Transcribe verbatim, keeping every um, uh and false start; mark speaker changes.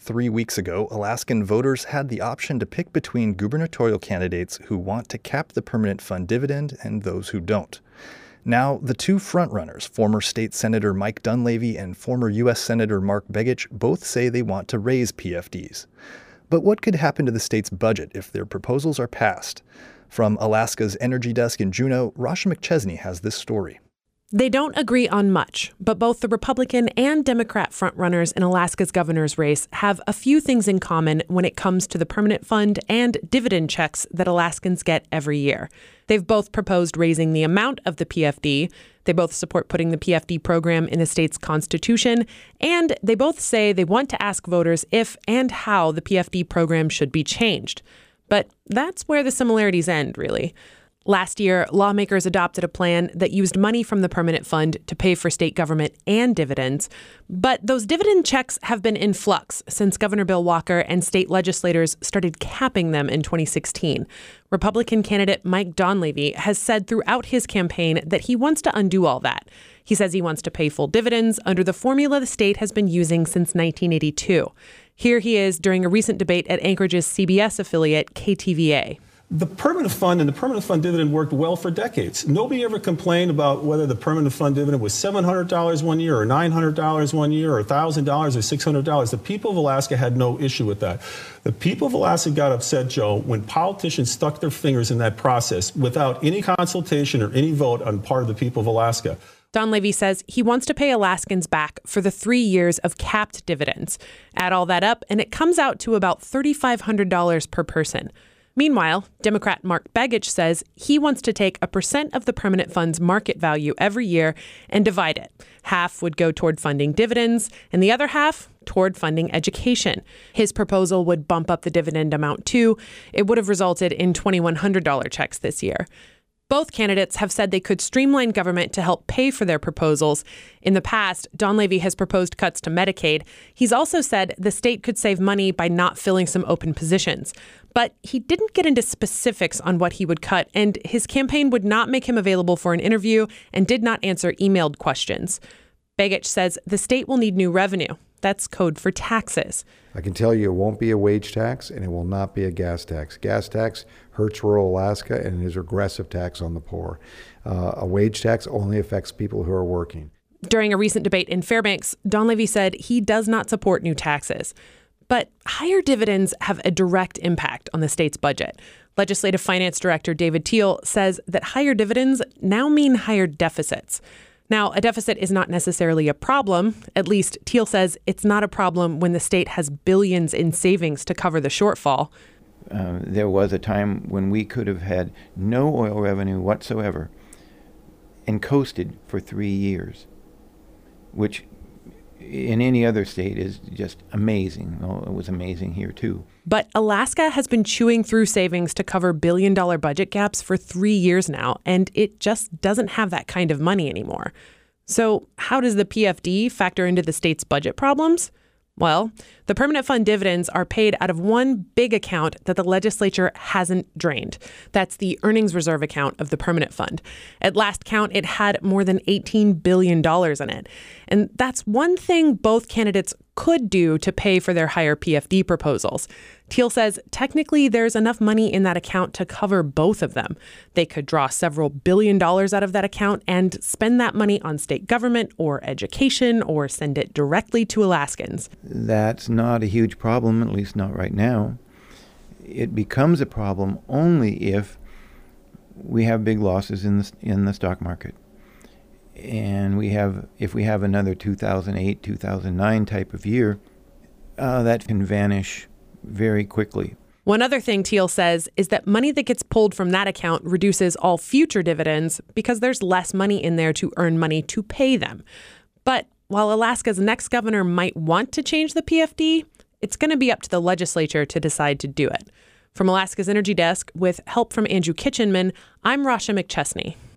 Speaker 1: Three weeks ago, Alaskan voters had the option to pick between gubernatorial candidates who want to cap the permanent fund dividend and those who don't. Now, the two frontrunners, former state Senator Mike Dunleavy and former U S Senator Mark Begich, both say they want to raise P F Ds. But what could happen to the state's budget if their proposals are passed? From Alaska's Energy Desk in Juneau, Rasha McChesney has this story.
Speaker 2: They don't agree on much, but both the Republican and Democrat frontrunners in Alaska's governor's race have a few things in common when it comes to the permanent fund and dividend checks that Alaskans get every year. They've both proposed raising the amount of the P F D. They both support putting the P F D program in the state's constitution, and they both say they want to ask voters if and how the P F D program should be changed. But that's where the similarities end, really. Last year, lawmakers adopted a plan that used money from the permanent fund to pay for state government and dividends. But those dividend checks have been in flux since Governor Bill Walker and state legislators started capping them in twenty sixteen. Republican candidate Mike Dunleavy has said throughout his campaign that he wants to undo all that. He says he wants to pay full dividends under the formula the state has been using since nineteen eighty-two. Here he is during a recent debate at Anchorage's C B S affiliate, K T V A.
Speaker 3: The permanent fund and the permanent fund dividend worked well for decades. Nobody ever complained about whether the permanent fund dividend was seven hundred dollars one year or nine hundred dollars one year or one thousand dollars or six hundred dollars. The people of Alaska had no issue with that. The people of Alaska got upset, Joe, when politicians stuck their fingers in that process without any consultation or any vote on part of the people of Alaska.
Speaker 2: Dunleavy says he wants to pay Alaskans back for the three years of capped dividends. Add all that up, and it comes out to about three thousand five hundred dollars per person. Meanwhile, Democrat Mark Begich says he wants to take a percent of the permanent fund's market value every year and divide it. Half would go toward funding dividends, and the other half toward funding education. His proposal would bump up the dividend amount too. It would have resulted in two thousand one hundred dollars checks this year. Both candidates have said they could streamline government to help pay for their proposals. In the past, Dunleavy has proposed cuts to Medicaid. He's also said the state could save money by not filling some open positions. But he didn't get into specifics on what he would cut, and his campaign would not make him available for an interview and did not answer emailed questions. Begich says the state will need new revenue. That's code for taxes.
Speaker 4: I can tell you it won't be a wage tax and it will not be a gas tax. Gas tax hurts rural Alaska and it is a regressive tax on the poor. Uh, a wage tax only affects people who are working.
Speaker 2: During a recent debate in Fairbanks, Dunleavy said he does not support new taxes. But higher dividends have a direct impact on the state's budget. Legislative Finance Director David Teal says that higher dividends now mean higher deficits. Now, a deficit is not necessarily a problem. At least Teal says it's not a problem when the state has billions in savings to cover the shortfall.
Speaker 5: Uh, there was a time when we could have had no oil revenue whatsoever and coasted for three years, which in any other state is just amazing. Well, it was amazing here, too.
Speaker 2: But Alaska has been chewing through savings to cover billion-dollar budget gaps for three years now, and it just doesn't have that kind of money anymore. So how does the P F D factor into the state's budget problems? Well, the permanent fund dividends are paid out of one big account that the legislature hasn't drained. That's the earnings reserve account of the permanent fund. At last count, it had more than eighteen billion dollars in it. And that's one thing both candidates could do to pay for their higher P F D proposals. Teal says technically there's enough money in that account to cover both of them. They could draw several billion dollars out of that account and spend that money on state government or education or send it directly to Alaskans.
Speaker 5: That's not a huge problem, at least not right now. It becomes a problem only if we have big losses in the, in the stock market. And we have, if we have another two thousand eight, two thousand nine type of year, uh, that can vanish very quickly.
Speaker 2: One other thing Teal says is that money that gets pulled from that account reduces all future dividends because there's less money in there to earn money to pay them. But while Alaska's next governor might want to change the P F D, it's going to be up to the legislature to decide to do it. From Alaska's Energy Desk, with help from Andrew Kitchenman, I'm Rasha McChesney.